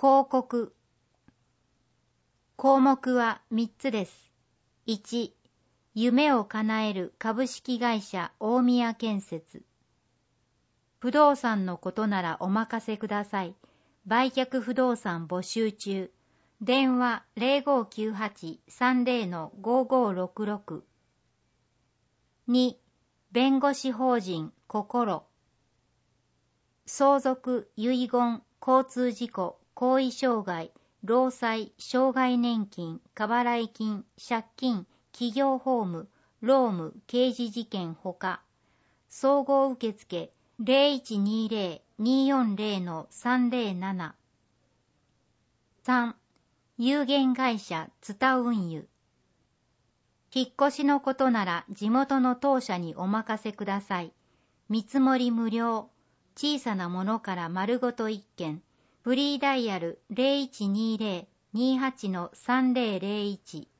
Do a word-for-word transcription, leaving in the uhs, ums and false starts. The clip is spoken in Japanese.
広告。項目はみっつです。いち、夢を叶える株式会社大宮建設。不動産のことならお任せください。売却不動産募集中。電話 ゼロごきゅうはち さんゼロ ごごろくろく。に、弁護士法人心。相続、遺言、交通事故、後遺障害、労災、障害年金、過払い金、借金、企業法務、労務、刑事事件ほか。総合受付 ゼロいちにゼロ によんゼロ さんゼロなな。さん、有限会社ツタ運輸。引っ越しのことなら地元の当社にお任せください。見積もり無料。小さなものから丸ごと一件。フリーダイヤル ゼロいちにゼロ にはち さんゼロゼロいち。